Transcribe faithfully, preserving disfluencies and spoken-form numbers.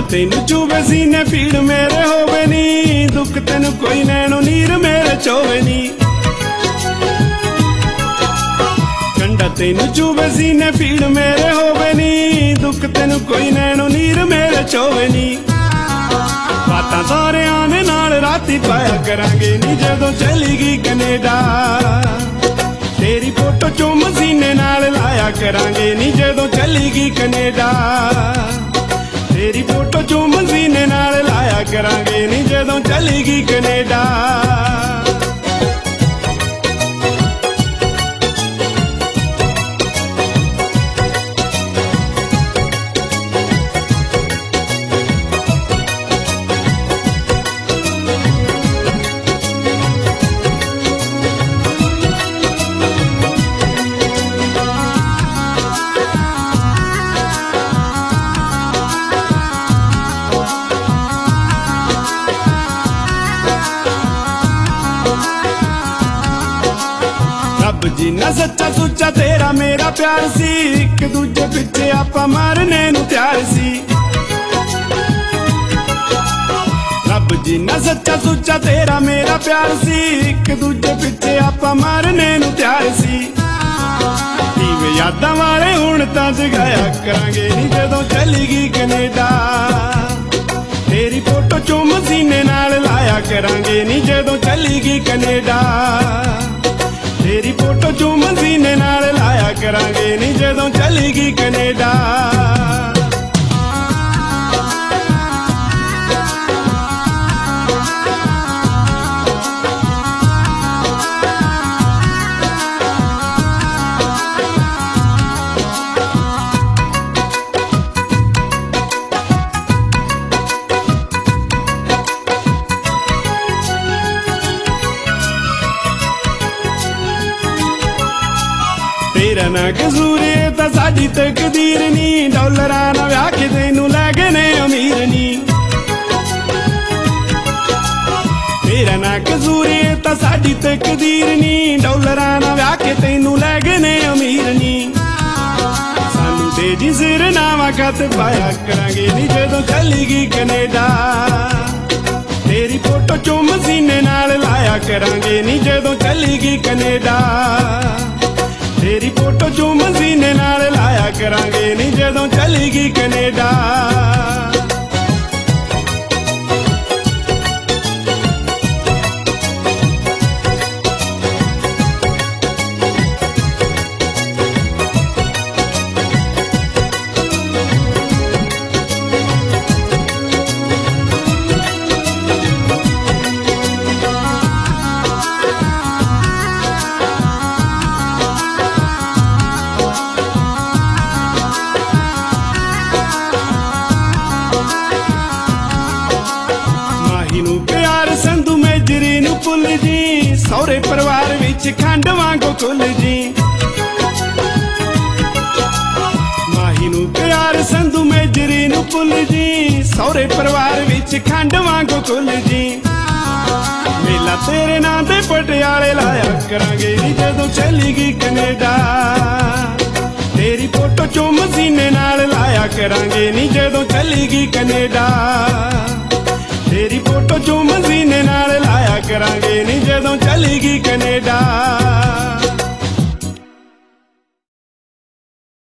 तेनू चूबे सीने पीड़ मेरे होवे नी, दुख तेनू कोई नैनो नीर मेरे चोवे नी। कंडा तेनू चूबे सीने पीड़ मेरे होवे नी, दुख तेनू कोई नैनो नीर मेरे चोवे नी। बातां सारियां दे नाल राती पाया करांगे नी, जदों चलेगी कनेडा तेरी फोटो चुम सीने नाल लाया करांगे नी, जदों चलेगी कनेडा तेरी फोटो चुम सीने नाल लाया करांगे नी, जदों चलेगी कनेडा। रब जिन्ना सच्चा सुच्चा तेरा मेरा प्यार सी, एक दूजे पिछे आपा मारने नू तैयार सी। रब जिन्ना सच्चा सुच्चा तेरा मेरा प्यार सी, एक दूजे पिछे आपा मारने नू तैयार सी। दीवे यादां वाले हुण तां जगाया करांगे नी, जदों चलेगी कनेडा तेरी फोटो चुम सीने नाल लाया करांगे नी, जदों चलेगी कनेडा तेरी फोटो चुम सीने नाल लाया करांगे नी, जदों चलेगी कनेडा। तेरा ना कसूर तां साडी तकदीर नी, डॉलरां नाल विआह के तैनू लै गए ने अमीर नी। तेरा ना कसूर तां साडी तकदीर नी, डॉलरां नाल विआह के तैनू लै गए ने अमीर नी। सानू दे जी सिर नावा खत पाया करांगे नी, जदों चलेगी कनेडा तेरी फोटो चुम सीने नाल लाया करांगे नी, जदों चलेगी कनेडा तेरी फोटो चुम सीने नाल लाया करांगे नी, जदों चलेगी कनेडा। प्यार संधू मेजरी नू भुल जी, सौरे परिवार विच खंड वांगू कुल जी। माही नू प्यार संधू मेजरी नू भुल जी, सौरे परिवार विच खंड वांगू कुल जी। मेला तेरे नां ते पटियाले लाया करांगे नी, जदों चलेगी कनेडा तेरी फोटो चुम सीने नाल लाया करांगे नी, जदों चलेगी कनेडा तेरी फोटो चुम सीने नाल लाया करांगे नी, जदों चलेगी कनेडा।